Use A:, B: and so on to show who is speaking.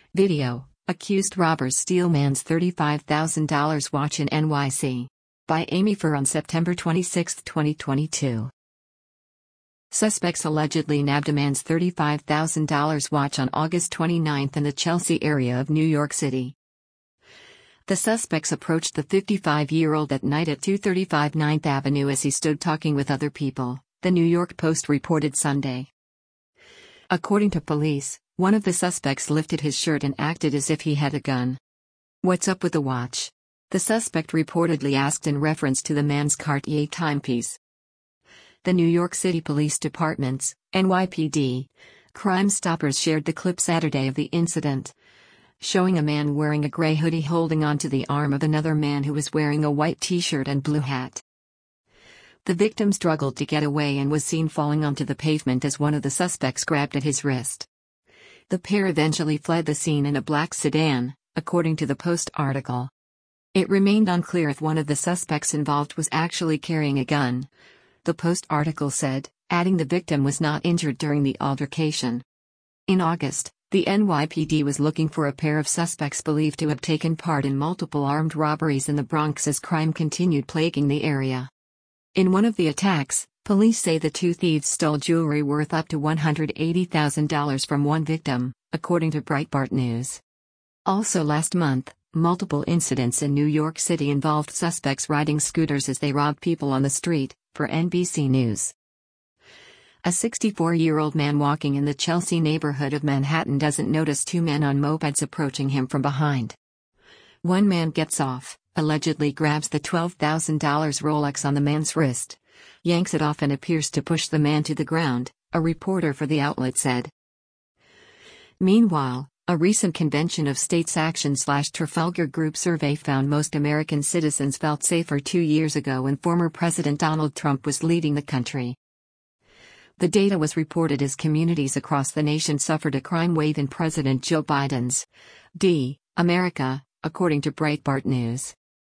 A: Video: Accused robbers steal man's $35,000 watch in NYC. By Amy Furr on September 26, 2022. Suspects allegedly nabbed a man's $35,000 watch on August 29 in the Chelsea area of New York City. The suspects approached the 55-year-old at night at 235 9th Avenue as he stood talking with other people, the New York Post reported Sunday. According to police, one of the suspects lifted his shirt and acted as if he had a gun. "What's up with the watch?" the suspect reportedly asked in reference to the man's Cartier timepiece. The New York City Police Department's NYPD Crime Stoppers shared the clip Saturday of the incident, showing a man wearing a gray hoodie holding onto the arm of another man who was wearing a white t-shirt and blue hat. The victim struggled to get away and was seen falling onto the pavement as one of the suspects grabbed at his wrist. The pair eventually fled the scene in a black sedan, according to the Post article. It remained unclear if one of the suspects involved was actually carrying a gun, the Post article said, adding the victim was not injured during the altercation. In August, the NYPD was looking for a pair of suspects believed to have taken part in multiple armed robberies in the Bronx as crime continued plaguing the area. In one of the attacks, police say the two thieves stole jewelry worth up to $180,000 from one victim, according to Breitbart News. Also last month, multiple incidents in New York City involved suspects riding scooters as they robbed people on the street, per NBC News. A 64-year-old man walking in the Chelsea neighborhood of Manhattan doesn't notice two men on mopeds approaching him from behind. One man gets off, allegedly grabs the $12,000 Rolex on the man's wrist, yanks it off and appears to push the man to the ground, a reporter for the outlet said. Meanwhile, a recent Convention of States Action/Trafalgar Group survey found most American citizens felt safer 2 years ago when former President Donald Trump was leading the country. The data was reported as communities across the nation suffered a crime wave in President Joe Biden's America, according to Breitbart News.